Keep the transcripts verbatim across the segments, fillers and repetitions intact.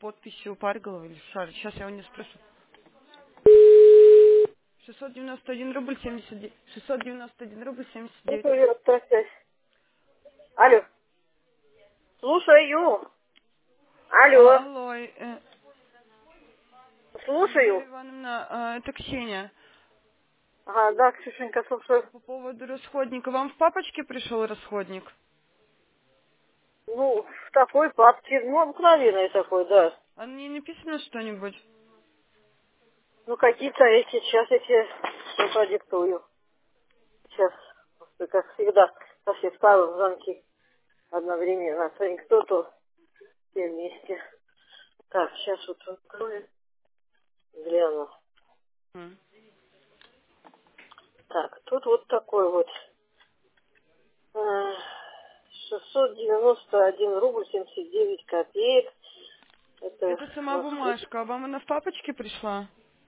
подписью Парголова или Шар. Сейчас я его не спрошу. шестьсот девяносто один рубль семьдесят девять. шестьсот девяносто один рубль семьдесят девять. Слушаю, здравствуйте. Алло. Слушаю. А, Алло. алло, э, Вера Слушаю. Ивановна, а, это Ксения. Ага, да, Ксюшенька, слушаю. По поводу расходника. Вам в папочке пришел расходник? Ну, в такой папке, ну, обыкновенный такой, да. А мне написано что-нибудь? Ну, какие-то эти, сейчас эти, что продиктую. Сейчас, просто, как всегда, со всех сторон звонки одновременно. То никто, то все вместе. Так, сейчас вот открою, гляну. М. Так, тут вот такой вот. э, шестьсот девяносто один рубль семьдесят девять копеек. Это Это сама расход. бумажка. А вам она в папочке пришла?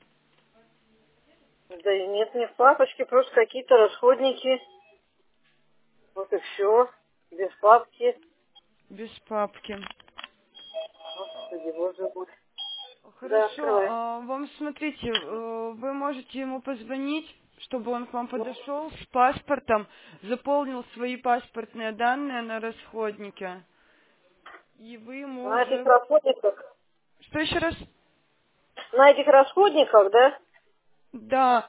Да и нет, не в папочке, просто какие-то расходники. Вот и все. Без папки. Без папки. Господи, боже мой. Да, Хорошо. открывай. А вам, смотрите, э, вы можете ему позвонить, чтобы он к вам подошел с паспортом, заполнил свои паспортные данные на расходнике. И вы ему На этих уже... расходниках. Что еще раз? На этих расходниках, да? Да.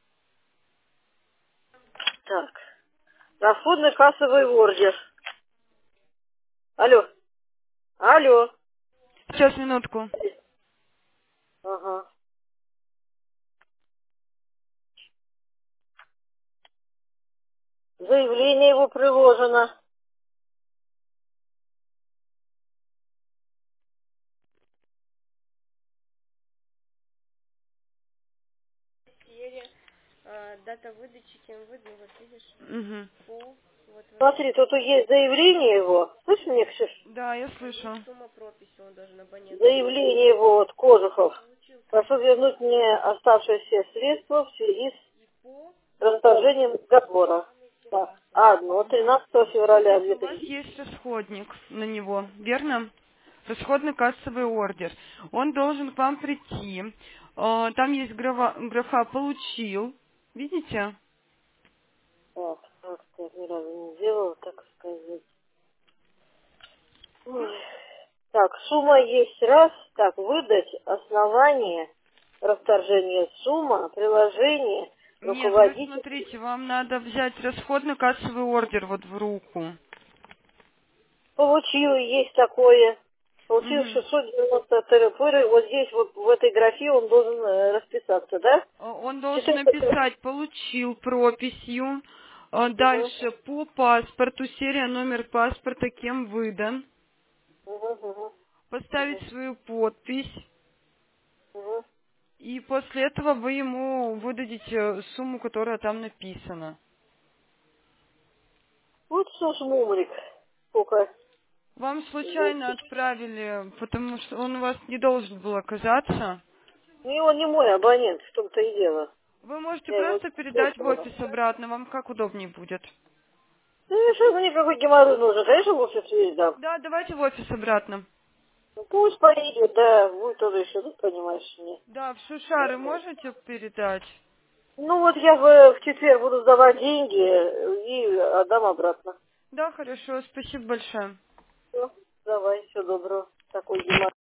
Так. Расходный кассовый ордер. Алло. Алло. Сейчас, минутку. Ага. Заявление его приложено. Угу. Смотри, тут есть заявление его. Слышишь меня, Ксюш? Да, я слышу. Заявление его от Кожухов. Прошу вернуть мне оставшиеся средства в связи с расторжением договора. Так, одно, тринадцатого февраля Смотрите, у вас две тысячи. есть расходник на него, верно? Расходный кассовый ордер. Он должен к вам прийти. Э, Там есть графа, графа «Получил». Видите? Так, так, я ни разу не делала, так сказать. Ой. Так, сумма есть раз. Так, выдать основание расторжения сумма, приложение, Нет, вы руководитель. смотрите, вам надо взять расходный кассовый ордер вот в руку. Получил, есть такое. Получил Мгм. шестьсот девяносто тыры-пыры. Вот здесь, вот в этой графе он должен э, расписаться, да? Э, Он должен четыреста. написать «Получил» прописью. Э, Угу, Дальше по паспорту, серия, номер паспорта, кем выдан. угу, угу, Поставить угу, свою подпись. угу. И после этого вы ему выдадите сумму, которая там написана. Вот что ж мумрик. Сколько Вам здесь. случайно отправили, потому что он у вас не должен был оказаться. Ну, он не мой абонент, в том-то и дело. Вы можете Я его просто передать в слышала. офис обратно, вам как удобнее будет. Ну, и что, ну, никакой геморрой нужен. Конечно, в офис весь дам. Да, давайте в офис обратно. Ну, пусть поедет, да, будет тоже еще, ну, понимаешь, мне. Да, в Шушары можете передать? Ну, вот я в, в четверг буду сдавать деньги и отдам обратно. Да, хорошо, спасибо большое. Все, давай, всего доброго. Такой геморрой.